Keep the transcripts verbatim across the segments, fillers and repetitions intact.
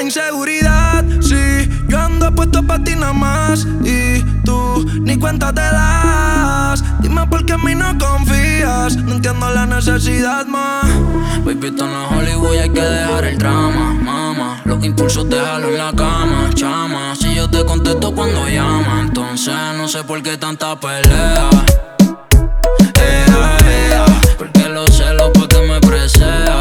la inseguridad. Sí, yo ando puesto pa' ti nada más y tú ni cuenta te das. Dime por qué en mí no confías. No entiendo la necesidad más. Baby, esto no es Hollywood y hay que dejar el drama, mama. Los impulsos déjalo en la cama, chama. Si yo te contesto cuando llama, entonces no sé por qué tanta pelea. Ea, ea, porque los celos pa' que me presea.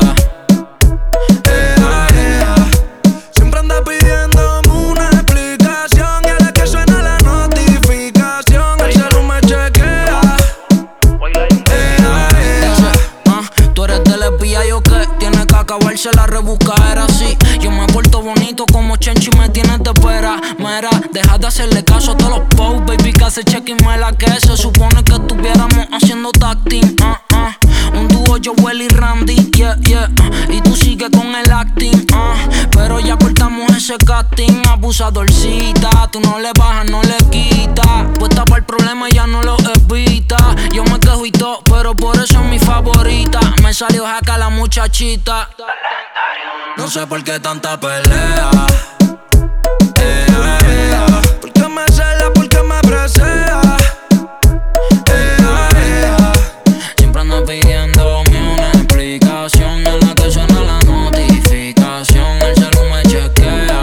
Ea, ea, siempre anda pidiéndome una explicación. Y a la que suena la notificación, el celu me chequea. Ea, ea, ah, tú eres del F B I o qué, tienes que acabarse la rebuscadera así. Yo me porto bonito como Chenchi, me tienes de espera. Mira, deja de hacerle caso a todos los posts, baby, que hace check y me la que se supone que estuviéramos haciendo tag team, ah, ah. Un dúo Joel y Randy, yeah, yeah. Y tú sigues con el acting, ah. Pero ya cortamos ese casting, abusadorcita. Tú no le bajas, no le quitas. Puesta para el problema, ya no lo evita. Yo me quejo y todo, pero por eso es mi favorita. Me salió jaca la muchachita. No sé por qué tanta pelea. ea, ea, ¿por qué me cela? ¿Por qué me presea? Ea, ea, Siempre ando pidiéndome una explicación. En la que suena la notificación, el celu me chequea.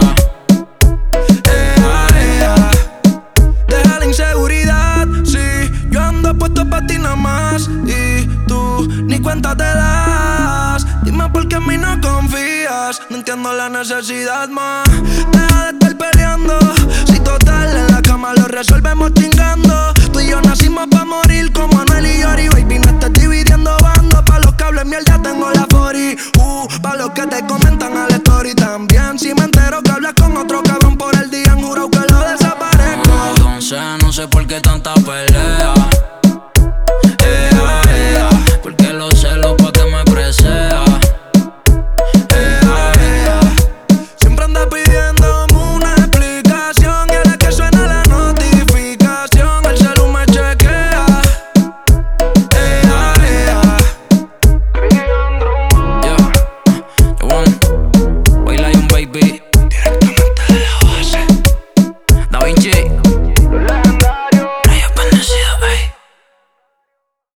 ea, ea, deja la inseguridad. Sí, yo ando puesto pa' ti nada más y tú ni cuenta te das. Dime por qué en mí no confías. No entiendo la necesidad más. Deja de estar peleando. Si total en la cama lo resolvemos chingando. Tú y yo nacimos pa' morir como Anuel y Yori. Baby, no estés dividiendo bandos. Pa' los cables mierda tengo la forty. Uh, pa' los que te comentan al story también. Si me entero que hablas con otro cabrón por el día, han jurado que lo desaparezco. Entonces no sé por qué tanta